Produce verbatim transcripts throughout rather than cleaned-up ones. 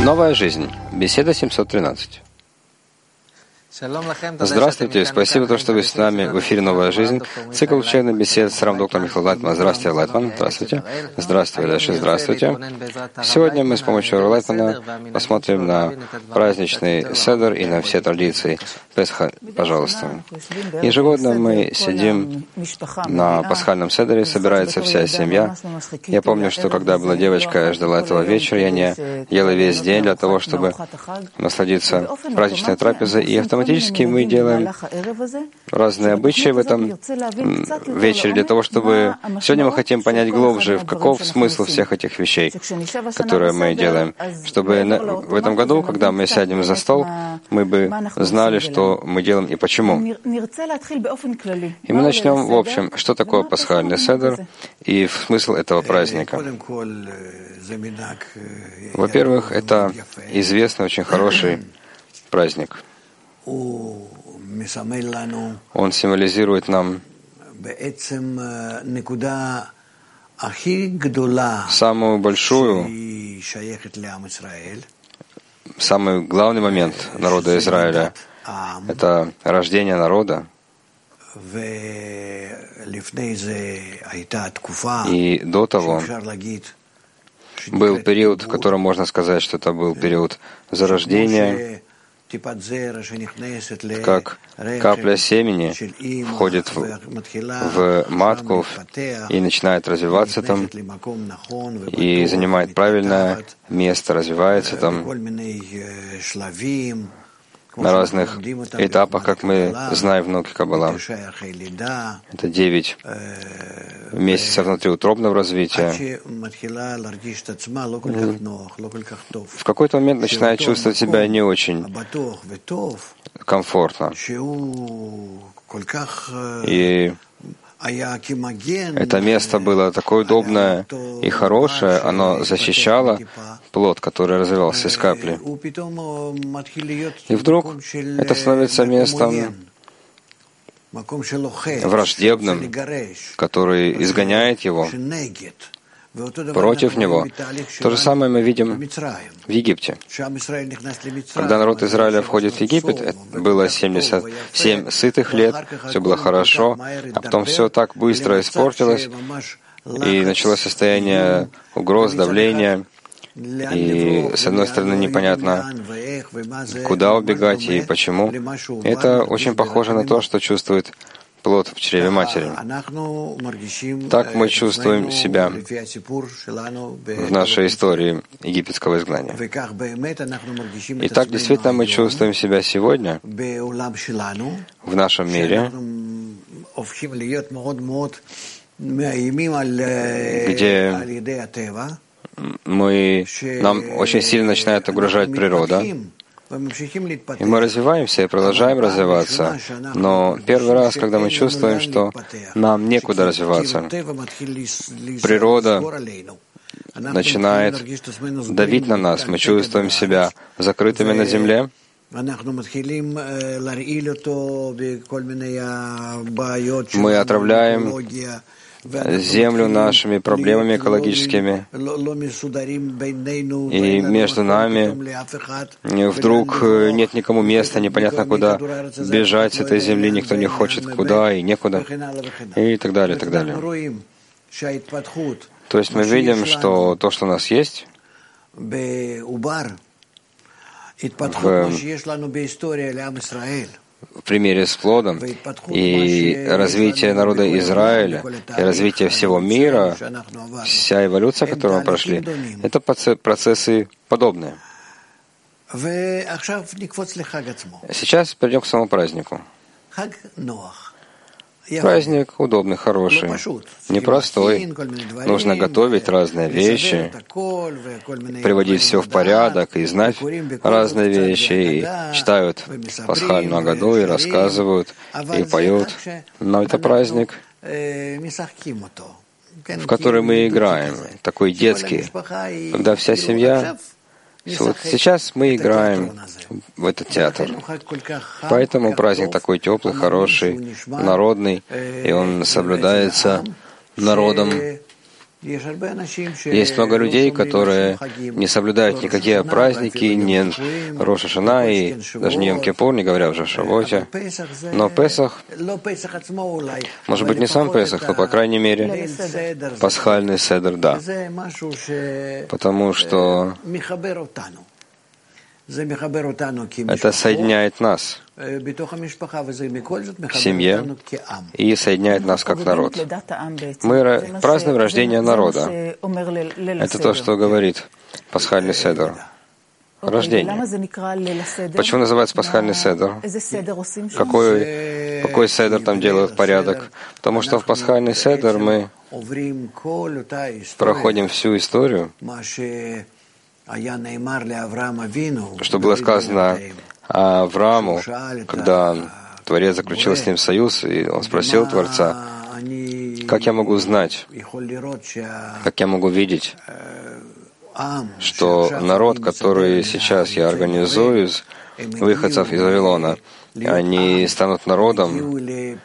Новая жизнь. Беседа семьсот тринадцать. Здравствуйте, спасибо, то, что вы с нами в эфире «Новая жизнь». Цикл учебных бесед с равдоктором Михаилом Лайтманом. Здравствуйте, Лайтман. Здравствуйте. Здравствуйте, Леша. Здравствуйте. Сегодня мы с помощью Лайтмана посмотрим на праздничный седер и на все традиции Песха. Пожалуйста. Ежегодно мы сидим на пасхальном седере, собирается вся семья. Я помню, что когда была девочка, я ждала этого вечера, я не ела весь день для того, чтобы насладиться праздничной трапезой, и автоматически Автоматически мы делаем разные обычаи в этом вечере для того, чтобы... Сегодня мы хотим понять глубже, в каков смысл всех этих вещей, которые мы делаем, чтобы в этом году, когда мы сядем за стол, мы бы знали, что мы делаем и почему. И мы начнем в общем, что такое пасхальный седер и смысл этого праздника. Во-первых, это известный, очень хороший праздник. Он символизирует нам самую большую, самый главный момент народа Израиля. Это рождение народа. И до того был период, в котором можно сказать, что это был период зарождения, как капля семени входит в, в матку и начинает развиваться там, и занимает правильное место, развивается там на разных этапах, как мы знаем в науке Каббала. Это девять месяцев внутриутробного развития. В какой-то момент начинает чувствовать себя не очень комфортно. И это место было такое удобное и хорошее, оно защищало плод, который развивался из капли. И вдруг это становится местом враждебным, который изгоняет его, против него. То же самое мы видим в Египте. Когда народ Израиля входит в Египет, это было семьдесят семь сытых лет, все было хорошо, а потом все так быстро испортилось, и началось состояние угроз, давления, и, с одной стороны, непонятно, куда убегать и почему. Это очень похоже на то, что чувствует плод в чреве матери. Так мы чувствуем себя в нашей истории египетского изгнания. И так действительно мы чувствуем себя сегодня в нашем мире, где мы, нам очень сильно начинает угрожать природа, и мы развиваемся и продолжаем развиваться. Но первый раз, когда мы чувствуем, что нам некуда развиваться, природа начинает давить на нас, мы чувствуем себя закрытыми на земле, мы отравляем землю нашими проблемами экологическими, и между нами вдруг нет никому места, непонятно куда бежать с этой земли, никто не хочет куда и некуда, и так далее, и так далее. То есть мы видим, что то, что у нас есть, в в примере с плодом и развитие народа Израиля, и развитие всего мира, вся эволюция, которую мы прошли, это процессы подобные. Сейчас перейдем к самому празднику. Праздник удобный, хороший, непростой. Нужно готовить разные вещи, приводить все в порядок и знать разные вещи. И читают пасхальную Агаду, и рассказывают, и поют. Но это праздник, в который мы играем, такой детский, когда вся семья... Вот сейчас мы играем в этот театр. Поэтому праздник такой теплый, хороший, народный, и он соблюдается народом Есть много людей, которые не соблюдают никакие праздники, ни Рош ха-Шана и даже не Йом-Кипур, не говоря уже о Шавоте. Но Песах, может быть, не сам Песах, но, по крайней мере, пасхальный седр, да. Потому что это соединяет нас в семье и соединяет нас как народ. Мы празднуем рождение народа. Это то, что говорит пасхальный седр. Рождение. Почему называется пасхальный седр? Какой, какой седр там делают порядок? Потому что в пасхальный седр мы проходим всю историю, что было сказано Аврааму, когда Творец заключил с ним союз, и он спросил Творца, как я могу знать, как я могу видеть, что народ, который сейчас я организую из выходцев из Вавилона, они станут народом,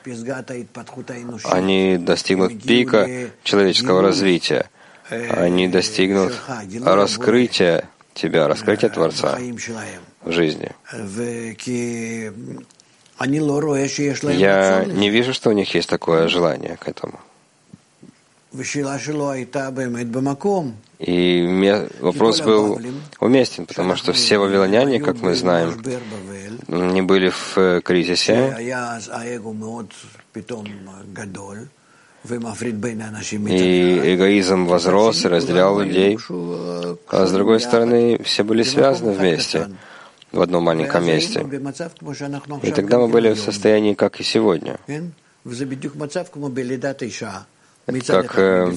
они достигнут пика человеческого развития, они достигнут раскрытия Тебя, раскрытия Творца в жизни. Я не вижу, что у них есть такое желание к этому. И вопрос был уместен, потому что все вавилоняне, как мы знаем, не были в кризисе, и эгоизм возрос и разделял людей. А с другой стороны, все были связаны вместе в одном маленьком месте. И тогда мы были в состоянии, как и сегодня. Как э,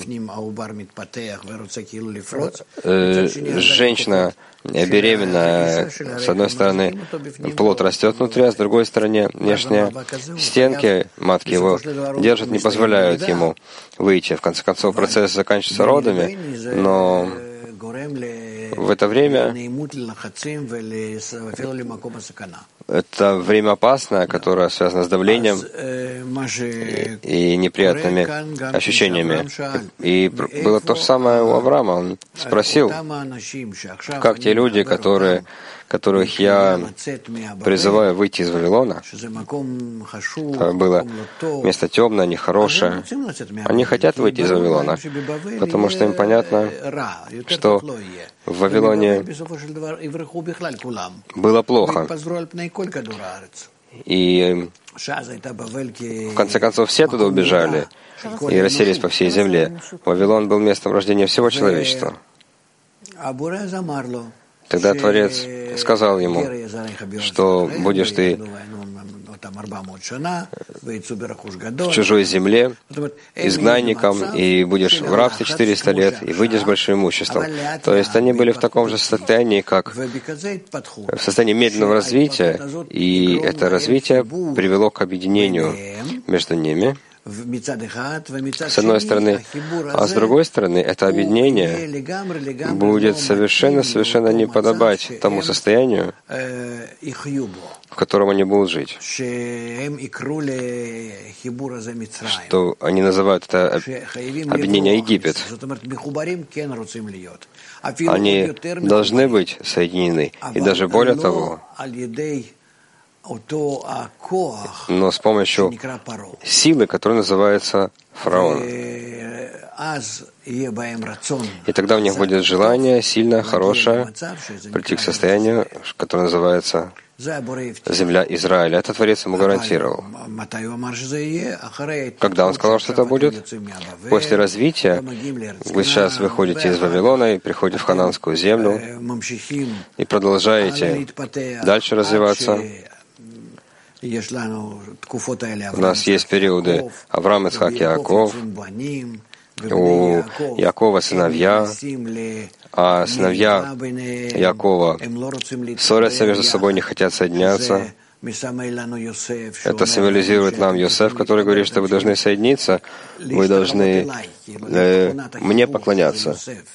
э, женщина беременная, с одной стороны, плод растет внутри, а с другой стороны, внешние стенки матки его держат, не позволяют ему выйти. В конце концов, процесс заканчивается родами, но в это время это время опасное, которое связано с давлением и, и неприятными ощущениями. И было то же самое у Авраама. Он спросил, как те люди, которые, которых я призываю выйти из Вавилона, было место темное, нехорошее, они хотят выйти из Вавилона, потому что им понятно, что в Вавилоне было плохо. И в конце концов все туда убежали и расселись по всей земле. Вавилон был местом рождения всего человечества. Тогда Творец сказал ему, что будешь ты в чужой земле, изгнанником, и будешь в рабстве четыреста лет, и выйдешь с большим имуществом. То есть они были в таком же состоянии, как в состоянии медленного развития, и это развитие привело к объединению между ними, с одной стороны, а с другой стороны, это объединение будет совершенно-совершенно не подобать тому состоянию, в котором они будут жить. Что они называют это объединение Египет. Они должны быть соединены, и даже более того, но с помощью силы, которая называется фараон. И тогда у них будет желание сильное, хорошее, прийти к состоянию, которое называется земля Израиля. Это Творец ему гарантировал. Когда он сказал, что это будет? После развития вы сейчас выходите из Вавилона и приходите в Ханаанскую землю и продолжаете дальше развиваться. У нас есть периоды Авраам, Ицхак, Яаков. У Яакова сыновья, а сыновья Яакова ссорятся между собой, не хотят соединяться. Это символизирует нам Йосеф, который говорит, что вы должны соединиться, вы должны э, мне поклоняться.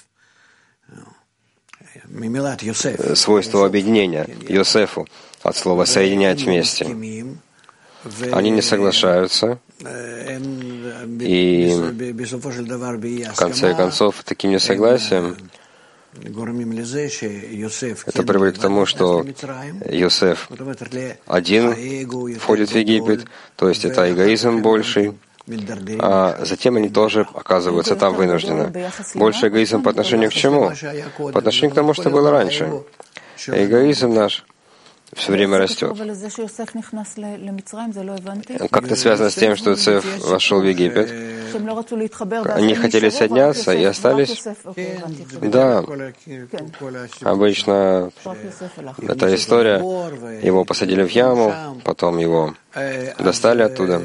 Свойство объединения Йосефу от слова «соединять вместе». Они не соглашаются, И в конце концов, таким несогласием это приводит к тому, что Йосеф один входит в Египет, то есть это эгоизм больший, а затем они тоже оказываются там вынуждены. Больше эгоизм по отношению к чему? По отношению к тому, что было раньше. Эгоизм наш все время растет. Как-то связано с тем, что Йосеф вошел в Египет. Они хотели соединяться и остались. Да, обычно эта история. Его посадили в яму, потом его достали оттуда.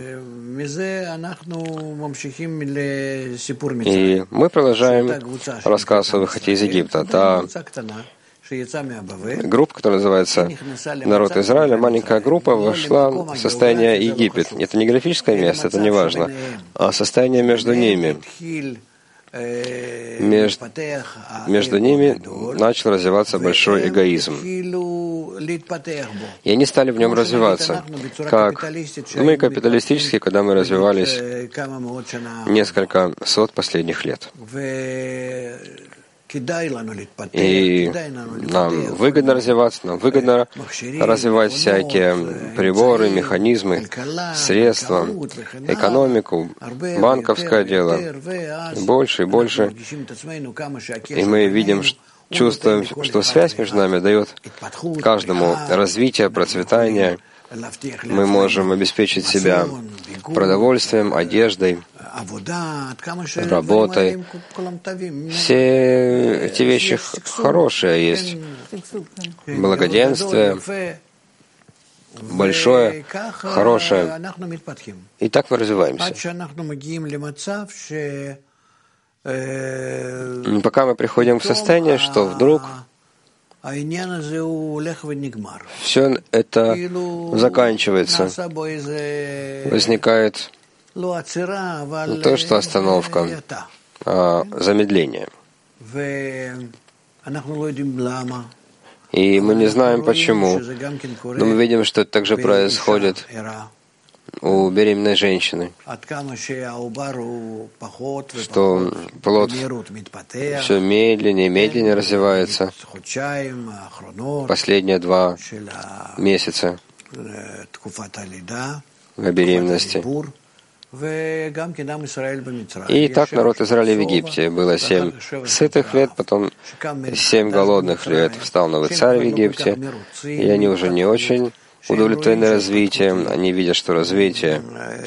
И мы продолжаем рассказ о выходе из Египта. Та группа, которая называется «Народ Израиля», маленькая группа, вошла в состояние Египет. Это не географическое место, это не важно, а состояние между ними. Между, между ними начал развиваться большой эгоизм. И они стали в нем развиваться. Как мы капиталистически, когда мы развивались несколько сот последних лет. И нам выгодно развиваться, нам выгодно развивать всякие приборы, механизмы, средства, экономику, банковское дело, больше и больше. И мы видим, чувствуем, что связь между нами дает каждому развитие, процветание. Мы можем обеспечить себя продовольствием, одеждой, работой. Все эти вещи хорошие есть. Благоденствие, большое, хорошее. И так мы развиваемся. И пока мы приходим к состоянию, что вдруг все это заканчивается, возникает не то, что остановка, а замедление. И мы не знаем почему, но мы видим, что это также происходит у беременной женщины, что плод все медленнее и медленнее развивается последние два месяца беременности. И так народ Израиля в Египте. Было семь сытых лет, потом семь голодных лет. Встал новый царь в Египте, и они уже не очень удовлетворены развитием. Они видят, что развитие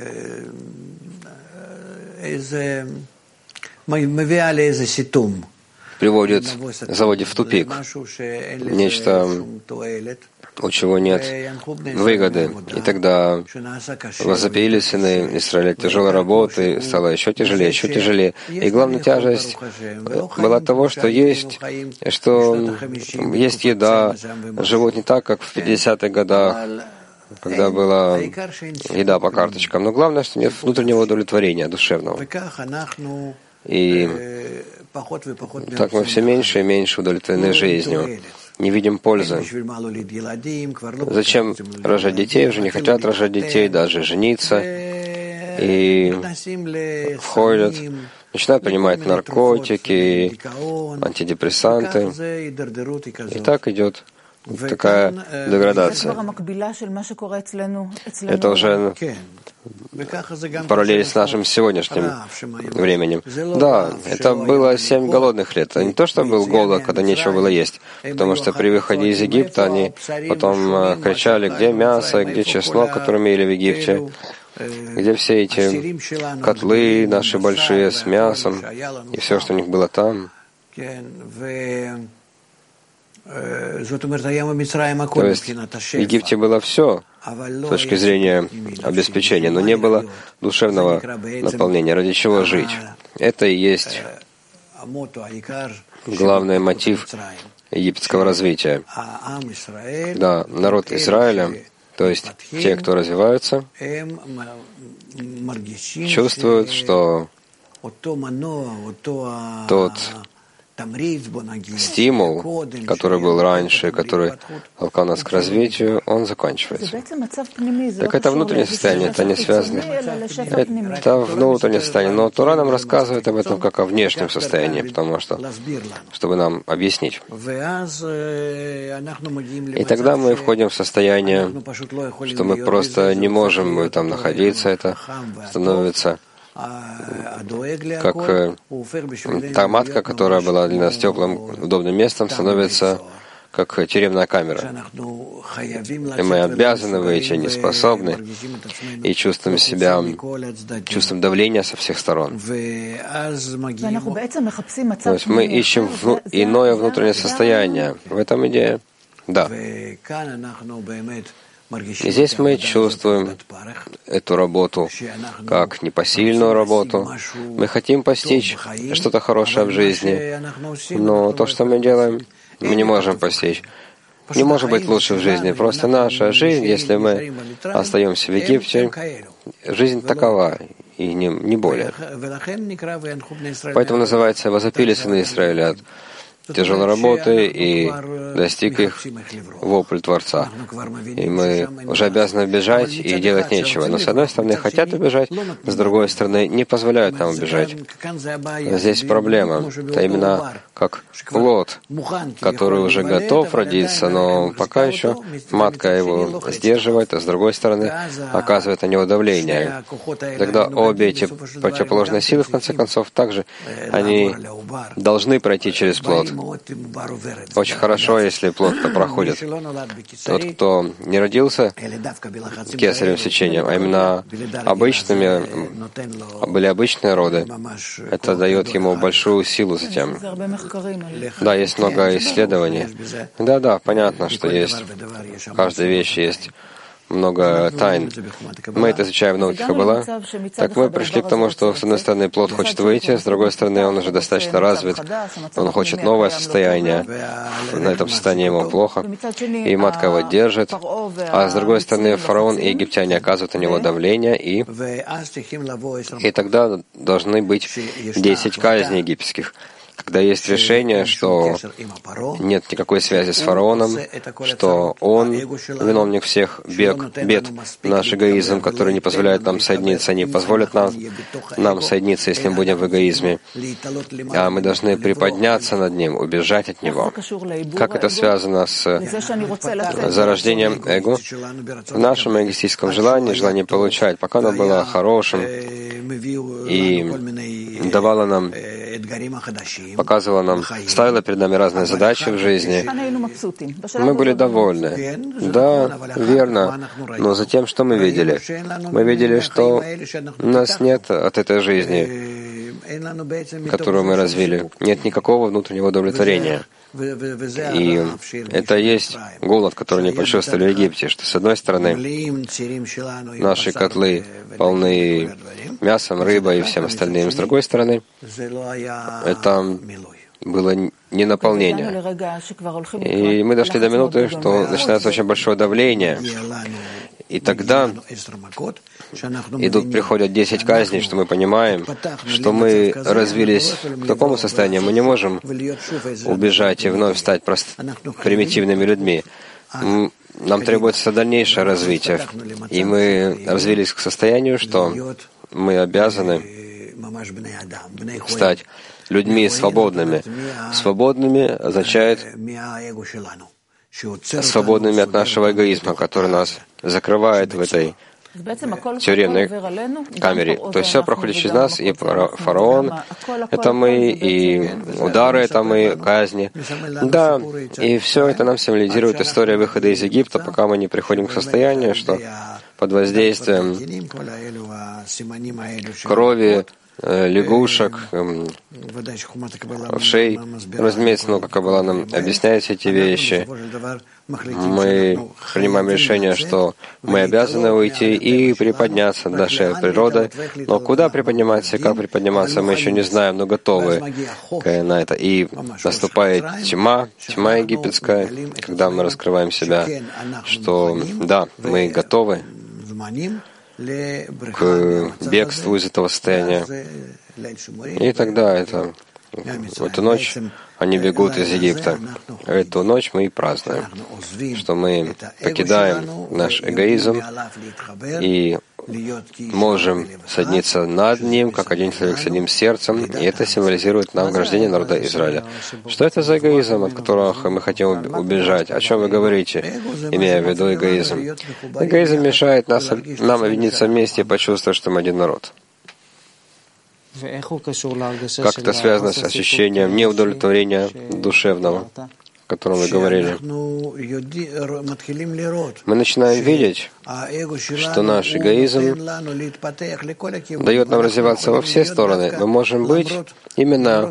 приводит, заводит в тупик. Нечто, у чего нет выгоды. И тогда возопили сыны Израиля тяжелой работы, стало еще тяжелее, еще тяжелее. И главная тяжесть была того, что есть, что есть еда, живут не так, как в пятидесятых годах, когда была еда по карточкам. Но главное, что нет внутреннего удовлетворения душевного. И так мы все меньше и меньше удовлетворены жизнью. Не видим пользы. Зачем рожать детей? Уже не хотят рожать детей, даже жениться. И входят, начинают принимать наркотики, антидепрессанты. И так идет такая деградация. Это уже параллель с нашим сегодняшним временем. Да, это было семь голодных лет. Не то, что был голод, когда нечего было есть, потому что при выходе из Египта они потом кричали, где мясо, где чеснок, который мы ели в Египте, где все эти котлы наши большие с мясом и все, что у них было там. То есть в Египте было все с точки зрения обеспечения, но не было душевного наполнения. Ради чего жить? Это и есть главный мотив египетского развития. Да, народ Израиля, то есть те, кто развиваются, чувствуют, что тот стимул, который был раньше, который толкал нас к развитию, он заканчивается. Так это внутреннее состояние, это не связано. Это внутреннее состояние. Но Тора нам рассказывает об этом как о внешнем состоянии, потому что, чтобы нам объяснить. И тогда мы входим в состояние, что мы просто не можем там находиться, это становится как та матка, которая была для нас теплым, удобным местом, становится как тюремная камера. И мы обязаны выйти, не способны, и чувствуем себя, чувствуем давление со всех сторон. То есть мы ищем вну, иное внутреннее состояние. В этом идея. Да. И здесь мы чувствуем эту работу как непосильную работу. Мы хотим постичь что-то хорошее в жизни, но то, что мы делаем, мы не можем постичь. Не может быть лучше в жизни. Просто наша жизнь, если мы остаемся в Египте, жизнь такова, и не, не более. Поэтому называется «Возопили сыны Израиля от тяжелой работы и достиг их вопль Творца». И мы уже обязаны бежать и делать нечего. Но с одной стороны хотят убежать, с другой стороны не позволяют нам убежать. Здесь проблема. Это именно как плод, который уже готов родиться, но пока еще матка его сдерживает, а с другой стороны оказывает на него давление. Тогда обе эти противоположные силы, в конце концов, также они должны пройти через плод. Очень хорошо, если плод-то проходит. Тот, кто не родился кесаревым сечением, а именно обычными, были обычные роды, это дает ему большую силу затем. Да, есть много исследований. Да-да, понятно, что есть. В каждой вещи есть много тайн. Мы это изучаем в науке Каббала. Так мы пришли к тому, что с одной стороны плод хочет выйти, с другой стороны он уже достаточно развит, он хочет новое состояние, на этом состоянии ему плохо, и матка его держит, а с другой стороны фараон и египтяне оказывают на него давление, и, и тогда должны быть десять казней египетских. Когда есть решение, что нет никакой связи с фараоном, что он виновник всех бед, бед, наш эгоизм, который не позволяет нам соединиться, не позволит нам, нам соединиться, если мы будем в эгоизме. А мы должны приподняться над ним, убежать от него. Как это связано с зарождением эго? В нашем эгоистическом желании, желании получать, пока оно было хорошим и давало нам, показывала нам, ставила перед нами разные задачи в жизни. Мы были довольны. Да, верно. Но затем что мы видели? Мы видели, что у нас нет от этой жизни, которую мы развили. Нет никакого внутреннего удовлетворения. И это есть голод, который не почувствовали в Египте, что с одной стороны наши котлы полны мясом, рыбой и всем остальным, с другой стороны это было не наполнение. И мы дошли до минуты, что начинается очень большое давление. И тогда идут, приходят десять казней, что мы понимаем, что мы развились к такому состоянию, мы не можем убежать и вновь стать прост... примитивными людьми. Нам требуется дальнейшее развитие. И мы развились к состоянию, что мы обязаны стать людьми свободными. Свободными означает свободными от нашего эгоизма, который нас закрывает в этой тюремной камере. То есть все проходит через нас, и фараон — это мы, и удары — это мы, казни. Да, и все это нам символизирует история выхода из Египта, пока мы не приходим к состоянию, что под воздействием крови, лягушек, овшей. Разумеется, много Каббала нам объясняет эти вещи. Мы принимаем решение, что мы обязаны уйти и приподняться над нашей природой. Но куда приподниматься и как приподниматься, мы еще не знаем, но готовы на это. И наступает тьма, тьма египетская, когда мы раскрываем себя, что да, мы готовы к бегству из этого состояния. И тогда это В эту ночь они бегут из Египта. Эту ночь мы и празднуем, что мы покидаем наш эгоизм и можем соединиться над ним, как один человек с одним сердцем, и это символизирует нам рождение народа Израиля. Что это за эгоизм, от которого мы хотим убежать? О чем вы говорите, имея в виду эгоизм? Эгоизм мешает нас, нам объединиться вместе и почувствовать, что мы один народ. Как это связано с ощущением неудовлетворения душевного, о котором вы говорили? Мы начинаем видеть, что наш эгоизм дает нам развиваться во все стороны. Мы можем быть именно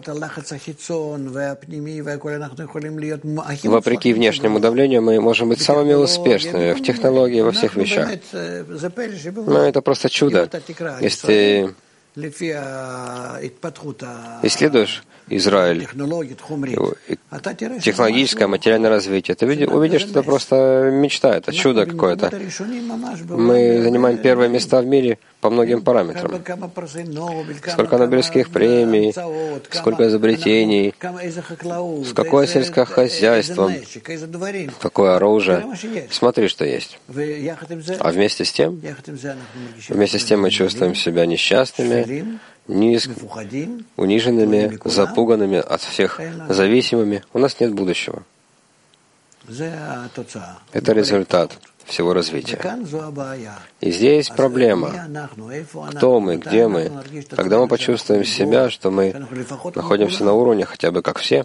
вопреки внешнему давлению, мы можем быть самыми успешными в технологии, во всех вещах. Но это просто чудо. Если исследуешь Израиль, технологическое, материальное развитие, ты увидишь, что это просто мечта, это чудо какое-то. Мы занимаем первые места в мире по многим параметрам. Сколько Нобелевских премий, сколько изобретений, с какое сельское хозяйство, какое оружие. Смотри, что есть. А вместе с тем, вместе с тем мы чувствуем себя несчастными, низ, униженными, запуганными, от всех зависимыми. У нас нет будущего. Это результат всего развития. И здесь проблема. Кто мы, где мы? Когда мы почувствуем себя, что мы находимся на уровне хотя бы как все,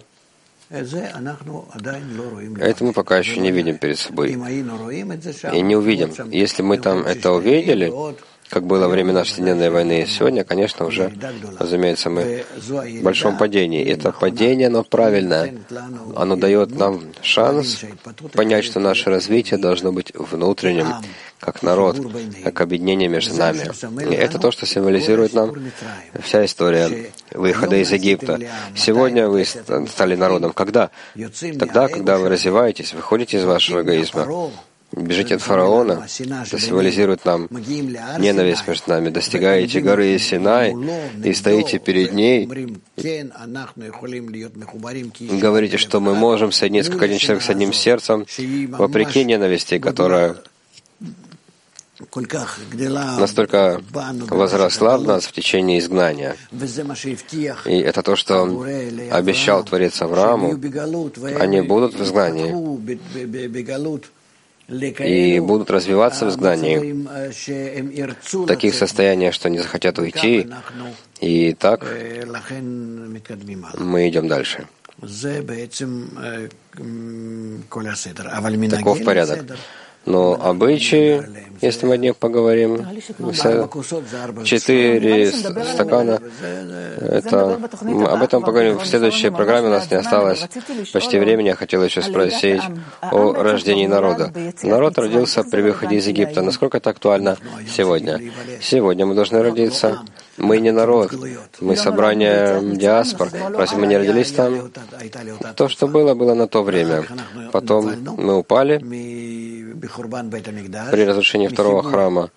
это мы пока еще не видим перед собой. И не увидим. Если мы там это увидели, как было во времена Шестидневной войны, сегодня, конечно, уже, разумеется, мы в большом падении. И это падение, оно правильное. Оно дает нам шанс понять, что наше развитие должно быть внутренним, как народ, как объединение между нами. И это то, что символизирует нам вся история выхода из Египта. Сегодня вы стали народом. Когда? Тогда, когда вы развиваетесь, выходите из вашего эгоизма. Бежите от фараона, это символизирует нам ненависть между нами. Достигаете горы Синай и стоите перед ней, говорите, что мы можем соединиться как один человек с одним сердцем, вопреки ненависти, которая настолько возросла в нас в течение изгнания. И это то, что обещал Творец Аврааму. Они будут в изгнании и будут развиваться в изгнании, в таких состояниях, что не захотят уйти, и так мы идем дальше. Таков порядок. Но обычаи, если мы о них поговорим, четыре стакана, это, об этом поговорим в следующей программе, у нас не осталось почти времени. Я хотел еще спросить о рождении народа. Народ родился при выходе из Египта. Насколько это актуально сегодня? Сегодня мы должны родиться. Мы не народ, мы собрание диаспор. Разве мы не родились там? То, что было, было на то время. Потом мы упали при разрушении второго храма,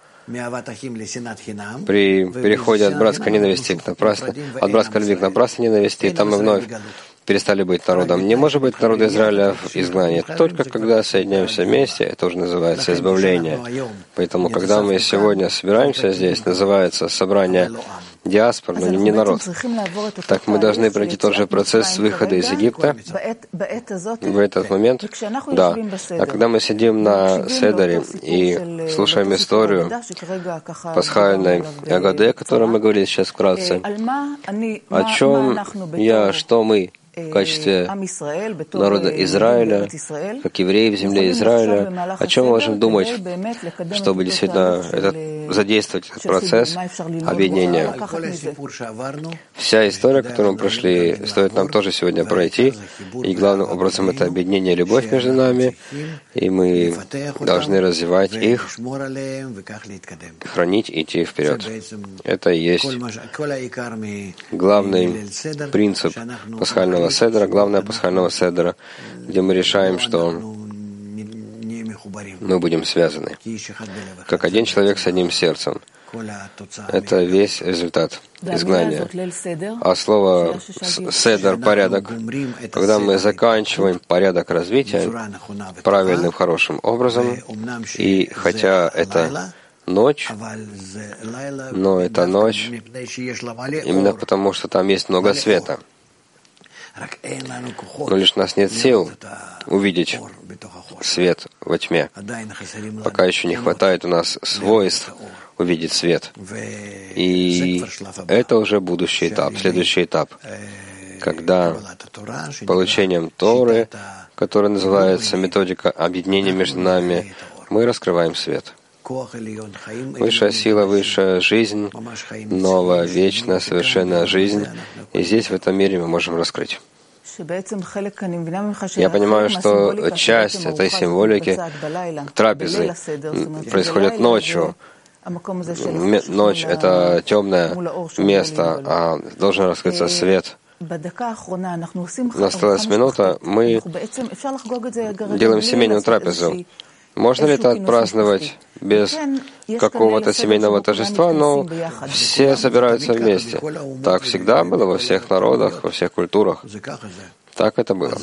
при переходе от братской ненависти к напрасной, от братской любви к напрасной ненависти, и там мы вновь перестали быть народом. Не может быть народа Израиля в изгнании. Только когда соединяемся вместе, это уже называется избавление. Поэтому, когда мы сегодня собираемся здесь, называется собрание диаспор, но не народ. Так мы должны пройти тот же процесс выхода из Египта в этот момент. Да. А когда мы сидим на Седере и слушаем историю пасхальной Агаде, о которой мы говорили сейчас вкратце, о чем я, что мы в качестве народа Израиля, как евреи в земле Израиля, о чем мы можем думать, чтобы действительно этот, задействовать этот процесс объединения. Вся история, которую мы прошли, стоит нам тоже сегодня пройти, и главным образом это объединение, любовь между нами, и мы должны развивать их, хранить и идти вперед. Это и есть главный принцип пасхального седра, главное пасхального седра, где мы решаем, что мы будем связаны, как один человек с одним сердцем. Это весь результат изгнания. А слово «седер» — порядок. Когда мы заканчиваем порядок развития правильным, хорошим образом, и хотя это ночь, но это ночь именно потому, что там есть много света. Но лишь у нас нет сил увидеть свет во тьме. Пока еще не хватает у нас свойств увидеть свет. И это уже будущий этап, следующий этап, когда получением Торы, который называется методика объединения между нами, мы раскрываем свет. Высшая сила, высшая жизнь, новая, вечная, совершенная жизнь. И здесь, в этом мире, мы можем раскрыть. Я понимаю, что часть этой символики трапезы происходит ночью. Ночь — это темное место, а должен раскрыться свет. Насталась минута, мы делаем семейную трапезу. Можно ли это отпраздновать без какого-то семейного торжества? Но все собираются вместе. Так всегда было во всех народах, во всех культурах. Так это было.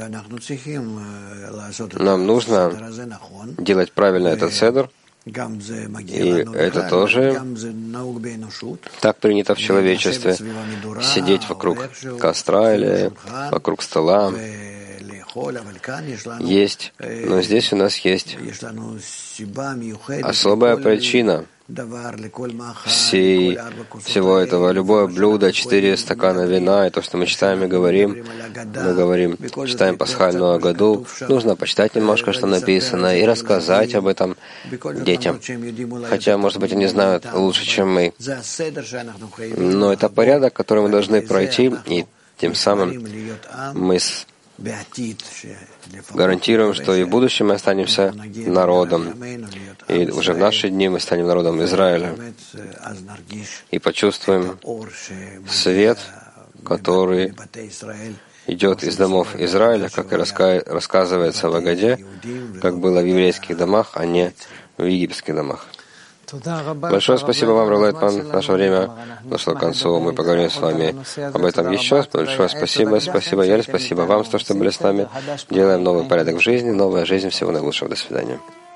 Нам нужно делать правильно этот седр, и это тоже так принято в человечестве, сидеть вокруг костра или вокруг стола, есть, но здесь у нас есть особая причина всей, всего этого. Любое блюдо, четыре стакана вина, и то, что мы читаем и говорим, мы говорим, читаем пасхальную Агаду, нужно почитать немножко, что написано, и рассказать об этом детям. Хотя, может быть, они знают лучше, чем мы. Но это порядок, который мы должны пройти, и тем самым мы с гарантируем, что и в будущем мы останемся народом. И уже в наши дни мы станем народом Израиля. И почувствуем свет, который идет из домов Израиля, как и рассказывается в Агаде, как было в еврейских домах, а не в египетских домах. Большое спасибо вам, Рав Лайтман. Наше время дошло к концу. Мы поговорим с вами об этом еще. Большое спасибо. Спасибо, Яль. Спасибо вам за то, что были с нами. Делаем новый порядок в жизни, новая жизнь. Всего наилучшего. До свидания.